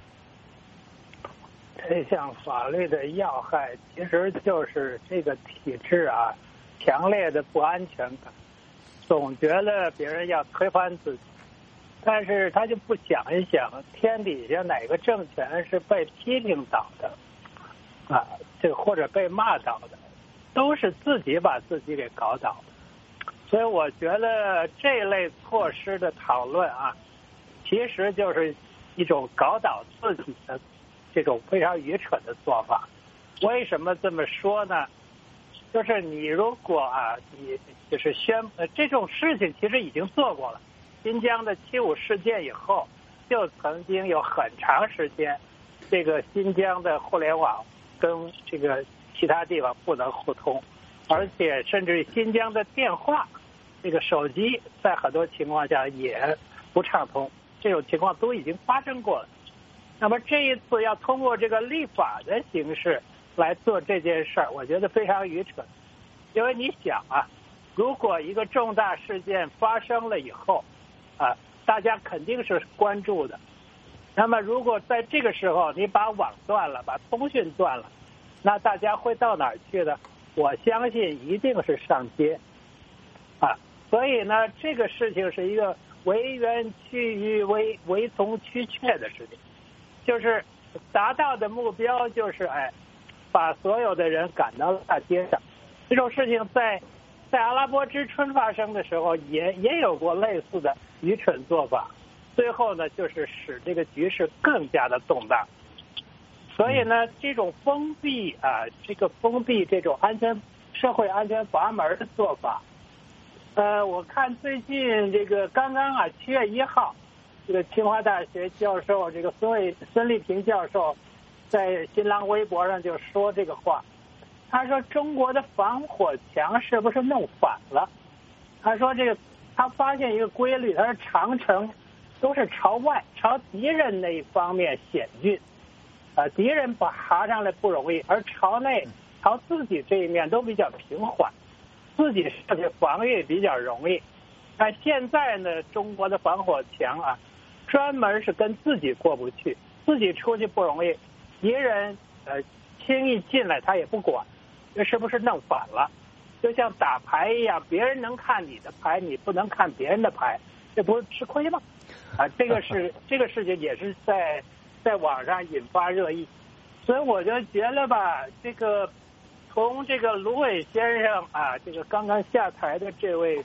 这项法律的要害其实就是这个体制啊，强烈的不安全感，总觉得别人要推翻自己，但是他就不想一想，天底下哪个政权是被批评倒的啊？这或者被骂倒的，都是自己把自己给搞倒的。所以我觉得这类措施的讨论啊，其实就是一种搞倒自己的这种非常愚蠢的做法。为什么这么说呢？就是你如果啊，你就是这种事情其实已经做过了。新疆的7·5事件以后，就曾经有很长时间，这个新疆的互联网跟这个其他地方不能互通，而且甚至新疆的电话，这个手机在很多情况下也不畅通，这种情况都已经发生过了。那么这一次要通过这个立法的形式来做这件事儿，我觉得非常愚蠢。因为你想啊，如果一个重大事件发生了以后啊，大家肯定是关注的。那么如果在这个时候你把网断了，把通讯断了，那大家会到哪儿去呢？我相信一定是上街啊。所以呢，这个事情是一个为冤屈于为从屈却的事情，就是达到的目标就是把所有的人赶到大街上。这种事情在阿拉伯之春发生的时候也有过类似的愚蠢做法，最后呢就是使这个局势更加的动荡。所以呢，这种封闭这种社会安全阀门的做法，我看最近这个刚刚7月1号，这个清华大学教授这个孙立平教授在新浪微博上就说这个话，他说中国的防火墙是不是弄反了？他说他发现一个规律，他说长城都是朝外，朝敌人那一方面险峻，敌人爬上来不容易，而朝内朝自己这一面都比较平缓，自己设计防御比较容易。但现在呢，中国的防火墙啊，专门是跟自己过不去，自己出去不容易，敌人轻易进来他也不管，这是不是弄反了？就像打牌一样，别人能看你的牌，你不能看别人的牌，这不是吃亏吗？这个事情也是在网上引发热议。所以我就觉得吧，从这个卢伟先生啊，这个刚刚下台的这位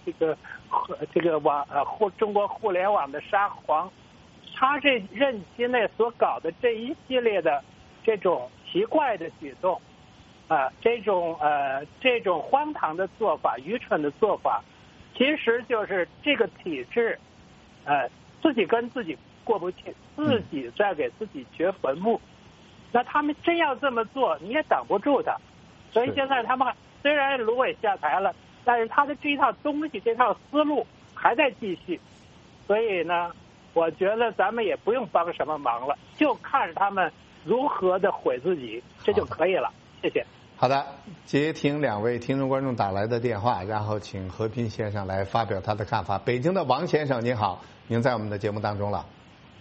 中国互联网的沙皇，他这任期内所搞的这一系列的这种奇怪的举动啊，这种荒唐的做法、愚蠢的做法，其实就是这个体制自己跟自己过不去，自己在给自己掘坟墓。那他们真要这么做，你也挡不住他。所以现在他们虽然卢伟下台了，但是他的这一套东西、这套思路还在继续。所以呢，我觉得咱们也不用帮什么忙了，就看他们如何的毁自己，这就可以了。谢谢。 好的，接听两位听众观众打来的电话，然后请和平先生来发表他的看法。北京的王先生您好，您在我们的节目当中了。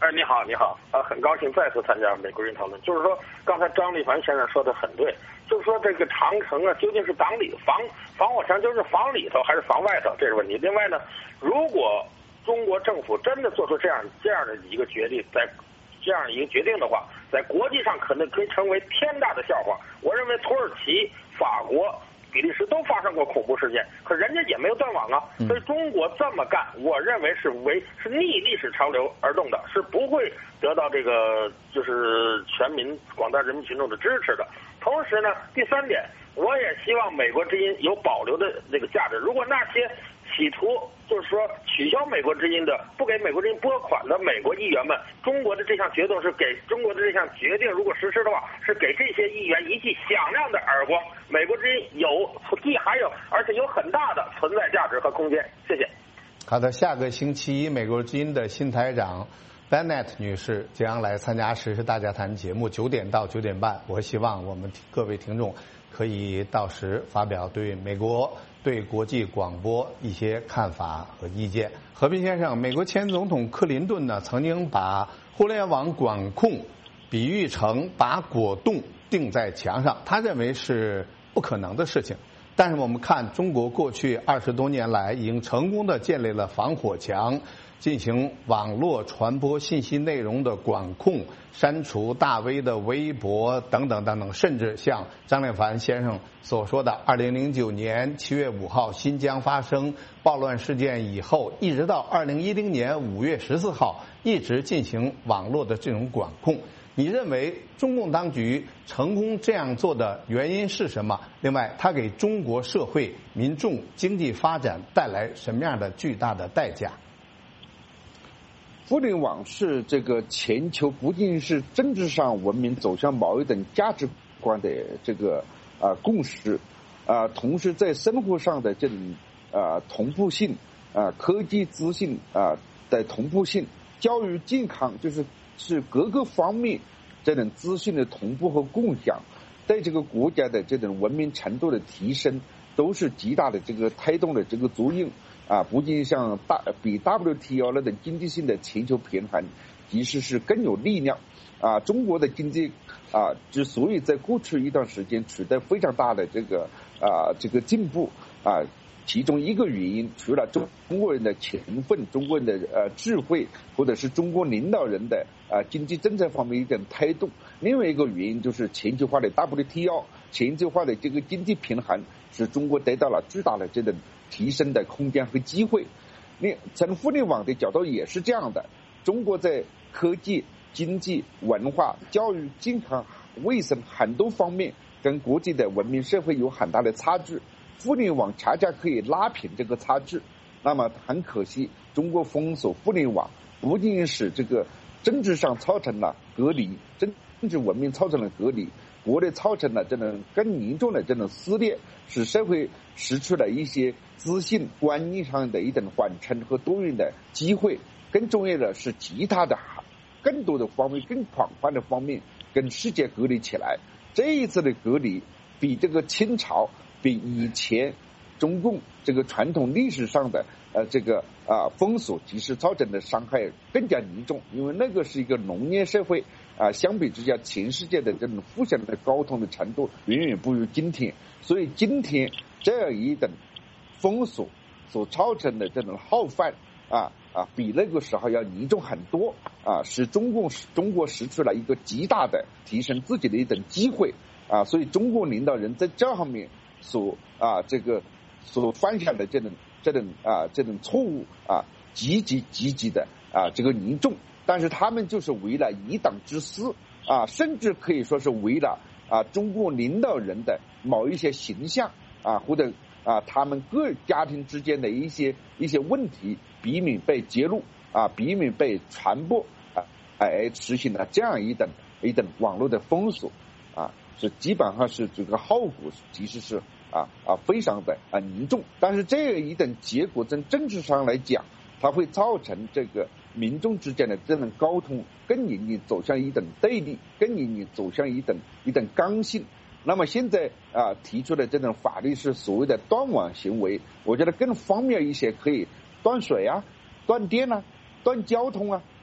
你好，你好，很高兴再次参加美国人讨论。就是说，刚才张立凡先生说的很对，就是说这个长城啊，究竟是防火墙就是防里头还是防外头，这是问题。另外呢，如果中国政府真的做出这样的一个决定，在这样一个决定的话，在国际上可能可以成为天大的笑话。我认为土耳其、法国、比利时都发生过恐怖事件，可人家也没有断网啊。所以中国这么干，我认为是逆历史潮流而动的，是不会得到这个就是广大人民群众的支持的。同时呢，第三点，我也希望美国之音有保留的这个价值。如果那些企图就是说取消美国之音的、不给美国之音拨款的美国议员们，中国的这项决定是给中国的这项决定，如果实施的话，是给这些议员一记响亮的耳光。美国之音而且有很大的存在价值和空间。谢谢。 好的，下个星期一，美国之音的新台长 Bennett 女士将来参加《时事大家谈》节目，9点到9点半。我希望我们各位听众可以到时发表对美国、对国际广播一些看法和意见。和平先生，美国前总统克林顿呢，曾经把互联网管控比喻成把果冻钉在墙上，他认为是不可能的事情。但是我们看中国过去20多年来已经成功的建立了防火墙，进行网络传播信息内容的管控，删除大 V 的微博等等等等，甚至像张立凡先生所说的2009年7月5号新疆发生暴乱事件以后，一直到2010年5月14号一直进行网络的这种管控。你认为中共当局成功这样做的原因是什么？另外，它给中国社会、民众、经济发展带来什么样的巨大的代价？ 互联网是这个全球不仅是政治上文明走向某一等价值观的这个共识同时在生活上的这种同步性科技资讯的同步性，教育健康是各个方面这种资讯的同步和共享，对这个国家的这种文明程度的提升都是极大的这个推动的这个作用不仅像比 WTO 那种经济性的全球平衡其实是更有力量中国的经济之所以在过去一段时间取得非常大的这个进步其中一个原因，除了中国人的勤奋、中国人的智慧，或者是中国领导人的经济政策方面一点推动，另外一个原因就是全球化的 WTO 全球化的这个经济平衡，使中国得到了巨大的这种提升的空间和机会。从互联网的角度也是这样的，中国在科技、经济、文化、教育、健康、卫生很多方面跟国际的文明社会有很大的差距。互联网恰恰可以拉平这个差距，那么很可惜，中国封锁互联网不仅使这个政治上造成了隔离，政治文明造成了隔离，国内造成了这种更严重的这种撕裂，使社会失去了一些资讯观念上的一种缓冲和多元的机会。更重要的是，其他的更多的方面、更广泛的方面跟世界隔离起来。这一次的隔离比这个清朝。比以前中共这个传统历史上的封锁其实造成的伤害更加严重，因为那个是一个农业社会相比之下全世界的这种互相的沟通的程度远远不如今天，所以今天这样一种封锁所造成的这种浩犯比那个时候要严重很多使中国失去了一个极大的提升自己的一种机会所以中国领导人在这方面所犯下的这种错误极其的这个严重，但是他们就是为了一党之私甚至可以说是为了中国领导人的某一些形象或者他们各家庭之间的一些问题避免被揭露避免被传播而实行了这样一等网络的封锁是基本上是这个后果其实是非常的严重，但是这一等结果从政治上来讲，它会造成这个民众之间的这种沟通更严重走向一等对立，更严重走向一等刚性。那么现在提出的这种法律是所谓的断网行为，我觉得更方便一些，可以断水断电断交通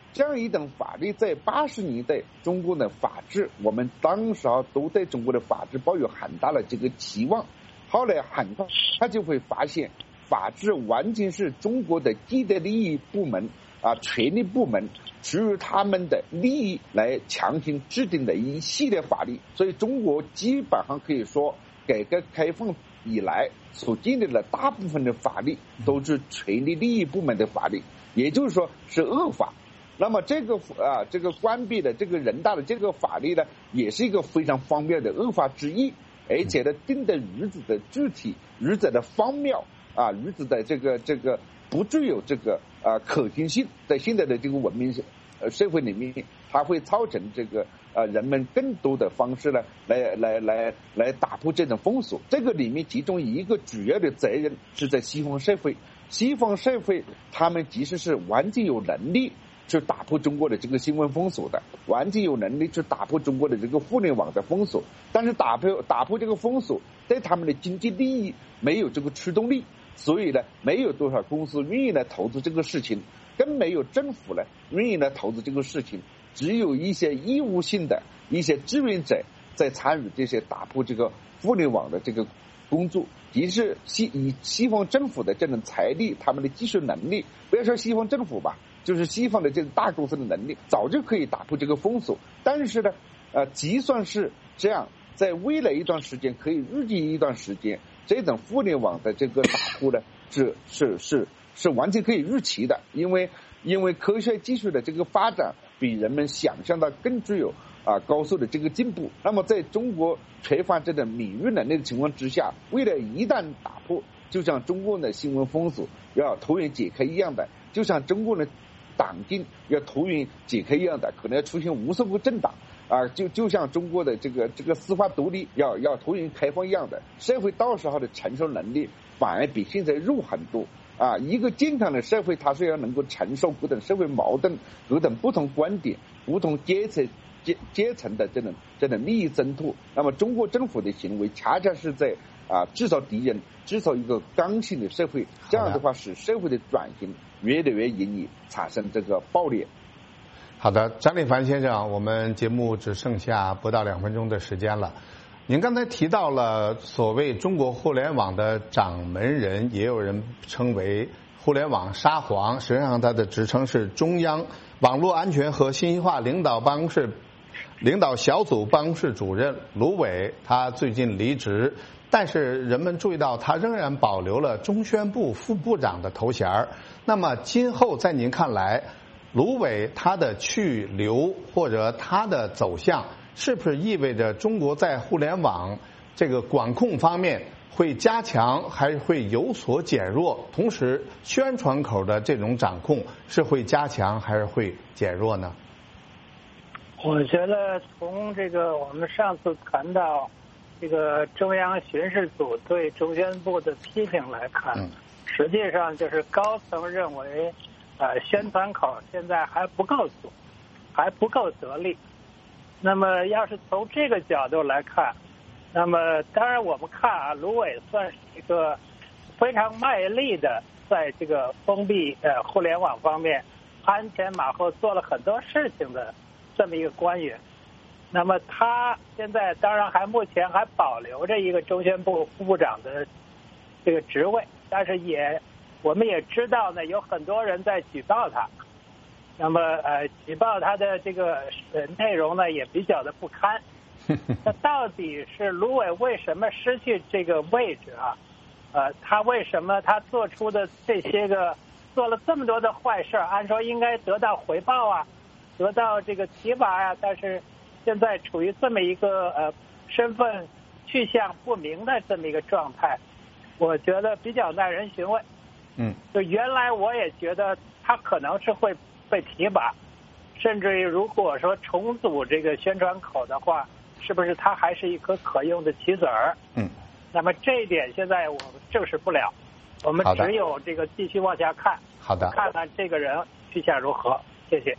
这样一等法律在80年代中国的法治，我们当时都对中国的法治抱有很大的这个期望。后来很快他就会发现，法治完全是中国的既得利益部门权力部门基于他们的利益来强行制定的一系列法律。所以中国基本上可以说，改革开放以来所建立的大部分的法律都是权力利益部门的法律，也就是说是恶法。那么这个关闭的这个人大的这个法律呢，也是一个非常方便的恶法之一，而且呢定的日子的具体、日子的方妙日子的这个不具有这个可行性，在现在的这个文明社会里面，它会造成这个人们更多的方式呢来打破这种封锁。这个里面其中一个主要的责任是在西方社会，西方社会他们其实是完全有能力去打破中国的这个新闻封锁的，完全有能力去打破中国的这个互联网的封锁。但是打破这个封锁，对他们的经济利益没有这个驱动力，所以呢，没有多少公司愿意来投资这个事情，更没有政府呢愿意来投资这个事情。只有一些义务性的一些志愿者在参与这些打破这个互联网的这个工作。即是以西方政府的这种财力，他们的技术能力，不要说西方政府吧，就是西方的这个大公司的能力，早就可以打破这个封锁。但是呢，即算是这样，在未来一段时间，可以预计一段时间，这种互联网的这个打破呢，是完全可以预期的，因为科学技术的这个发展比人们想象的更具有高速的这个进步。那么在中国缺乏这种免疫能力的情况之下，为了一旦打破，就像中国的新闻封锁要突然解开一样的，就像中国的党禁要突然解开一样的，可能要出现无数个政党就像中国的这个司法独立要突然开放一样的，社会到时候的承受能力反而比现在弱很多。一个健康的社会，它是要能够承受各种社会矛盾、各种不同观点、不同阶层的这种利益争夺。那么中国政府的行为恰恰是在制造敌人，制造一个刚性的社会，这样的话使社会的转型越来越容易产生这个爆裂。 好的，张立凡先生，我们节目只剩下不到2分钟的时间了。您刚才提到了所谓中国互联网的掌门人，也有人称为互联网沙皇，实际上他的职称是中央网络安全和信息化领导小组办公室主任卢伟，他最近离职，但是人们注意到他仍然保留了中宣部副部长的头衔。那么今后在您看来，卢伟他的去留或者他的走向，是不是意味着中国在互联网这个管控方面会加强，还是会有所减弱？同时，宣传口的这种掌控是会加强，还是会减弱呢？ 我觉得从这个我们上次谈到这个中央巡视组对中宣部的批评来看，实际上就是高层认为，宣传口现在还不够足，还不够得力。那么要是从这个角度来看，那么当然我们看卢伟算是一个非常卖力的在这个封闭互联网方面鞍前马后做了很多事情的这么一个官员。那么他现在当然目前还保留着一个中宣部副部长的这个职位，但是我们也知道呢，有很多人在举报他。那么举报他的这个内容呢也比较的不堪。那到底是卢伟为什么失去这个位置他为什么他做出的这些个做了这么多的坏事，按说应该得到回报得到这个提拔但是现在处于这么一个身份去向不明的这么一个状态，我觉得比较耐人寻味。就原来我也觉得他可能是会被提拔，甚至于如果说重组这个宣传口的话，是不是它还是一颗可用的棋子儿？那么这一点现在我们证实不了，我们只有这个继续往下看。 好的， 看看这个人去向如何。谢谢。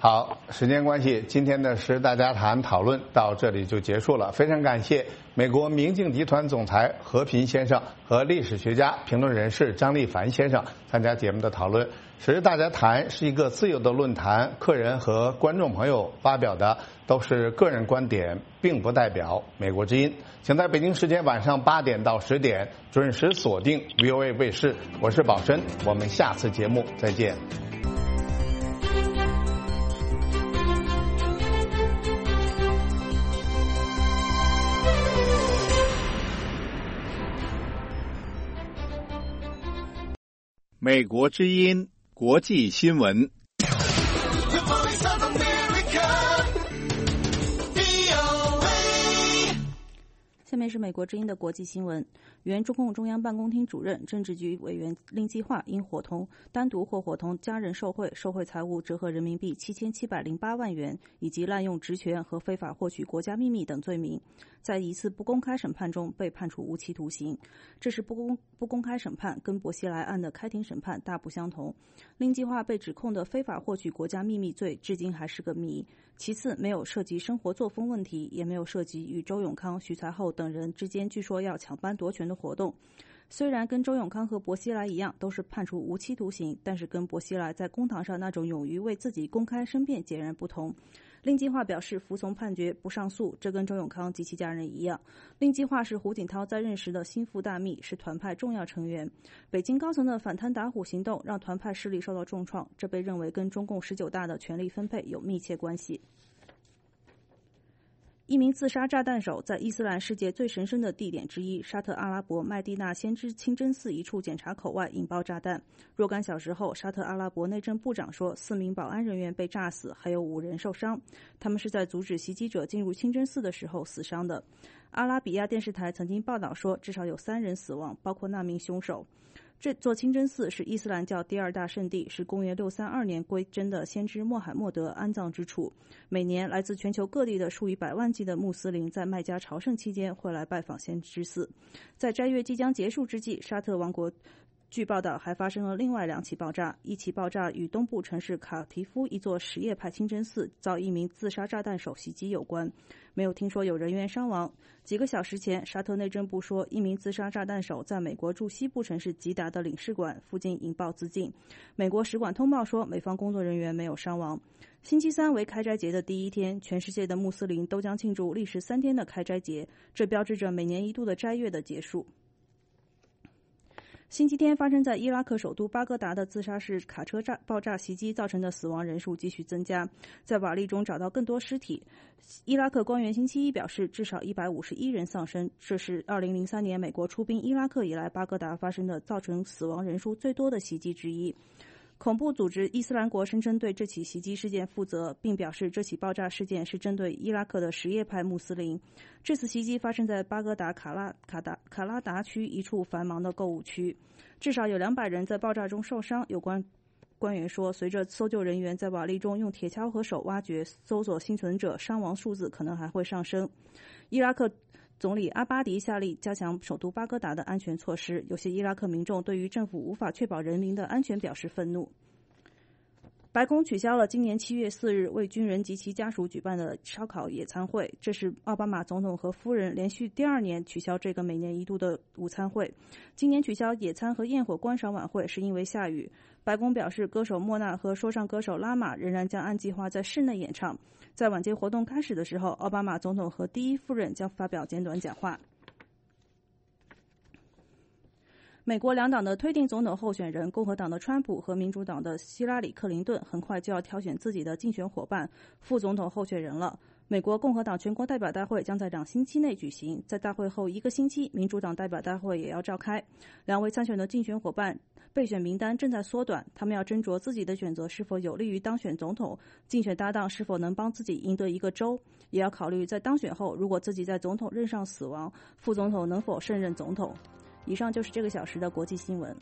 好，时间关系，今天的时事大家谈讨论到这里就结束了。非常感谢美国明镜集团总裁何平先生和历史学家、评论人士张立凡先生参加节目的讨论。时事大家谈是一个自由的论坛，客人和观众朋友发表的都是个人观点，并不代表美国之音。请在北京时间晚上8点到10点准时锁定 VOA 卫视，我是宝申，我们下次节目再见。美国之音国际新闻。 下面是美国之音的国际新闻。原中共中央办公厅主任、政治局委员令计划因伙同、单独或伙同家人受贿财物折合人民币7708万元，以及滥用职权和非法获取国家秘密等罪名，在一次不公开审判中被判处无期徒刑。这是不公开审判，跟薄熙来案的开庭审判大不相同。令计划被指控的非法获取国家秘密罪至今还是个谜。其次，没有涉及生活作风问题，也没有涉及与周永康、徐才厚等人之间据说要抢班夺权的活动。虽然跟周永康和薄熙来一样都是判处无期徒刑，但是跟薄熙来在公堂上那种勇于为自己公开申辩截然不同。令计划表示服从判决，不上诉，这跟周永康及其家人一样。令计划是胡锦涛在任时的心腹大秘，是团派重要成员。北京高层的反贪打虎行动让团派势力受到重创，这被认为跟中共19大的权力分配有密切关系。一名自杀炸弹手在伊斯兰世界最神圣的地点之一沙特阿拉伯麦地那先知清真寺一处检查口外引爆炸弹。若干小时后，沙特阿拉伯内政部长说4名保安人员被炸死，还有5人受伤，他们是在阻止袭击者进入清真寺的时候死伤的。阿拉比亚电视台曾经报道说至少有3人死亡，包括那名凶手。这座清真寺是伊斯兰教第2大圣地，是公元632年归真的先知穆罕默德安葬之处。每年来自全球各地的数以百万计的穆斯林在麦加朝圣期间会来拜访先知寺。在斋月即将结束之际，沙特王国据报道还发生了另外2起爆炸，一起爆炸与东部城市卡提夫一座什叶派清真寺遭一名自杀炸弹手袭击有关，没有听说有人员伤亡。几个小时前，沙特内政部说一名自杀炸弹手在美国驻西部城市吉达的领事馆附近引爆自尽。美国使馆通报说美方工作人员没有伤亡。星期三为开斋节的第一天，全世界的穆斯林都将庆祝历时3天的开斋节，这标志着每年一度的斋月的结束。星期天发生在伊拉克首都巴格达的自杀式卡车爆炸袭击造成的死亡人数继续增加，在瓦砾中找到更多尸体。伊拉克官员星期一表示，至少151人丧生，这是2003年美国出兵伊拉克以来巴格达发生的造成死亡人数最多的袭击之一。恐怖组织伊斯兰国声称对这起袭击事件负责，并表示这起爆炸事件是针对伊拉克的什叶派穆斯林。这次袭击发生在巴格达卡拉达区一处繁忙的购物区，至少有200人在爆炸中受伤。有关官员说，随着搜救人员在瓦砾中用铁锹和手挖掘搜索幸存者，伤亡数字可能还会上升。伊拉克总理阿巴迪下令加强首都巴格达的安全措施，有些伊拉克民众对于政府无法确保人民的安全表示愤怒。白宫取消了今年7月4日为军人及其家属举办的烧烤野餐会，这是奥巴马总统和夫人连续第2年取消这个每年一度的午餐会。今年取消野餐和焰火观赏晚会是因为下雨。白宫表示，歌手莫娜和说唱歌手拉玛仍然将按计划在室内演唱。在晚间活动开始的时候，奥巴马总统和第1夫人将发表简短讲话。美国2党的推定总统候选人，共和党的川普和民主党的希拉里·克林顿，很快就要挑选自己的竞选伙伴、副总统候选人了。美国共和党全国代表大会将在2星期内举行，在大会后1个星期，民主党代表大会也要召开。2位参选的竞选伙伴备选名单正在缩短，他们要斟酌自己的选择是否有利于当选总统，竞选搭档是否能帮自己赢得1个州，也要考虑在当选后，如果自己在总统任上死亡，副总统能否胜任总统。以上就是这个小时的国际新闻。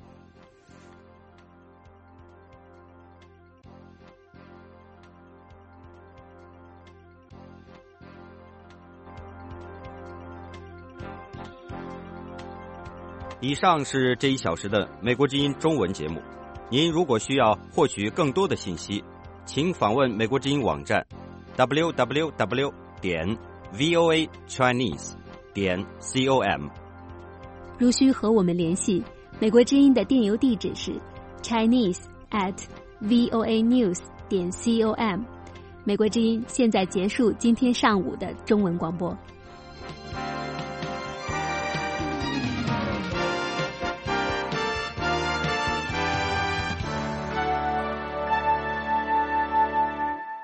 以上是这1小时的美国之音中文节目。您如果需要获取更多的信息， 请访问美国之音网站 www.voachinese.com。 如需和我们联系，美国之音的电邮地址是 chinese@voanews.com。美国之音现在结束今天上午的中文广播。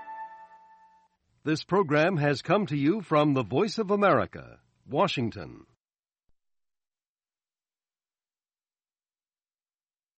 This program has come to you from the Voice of America, Washington.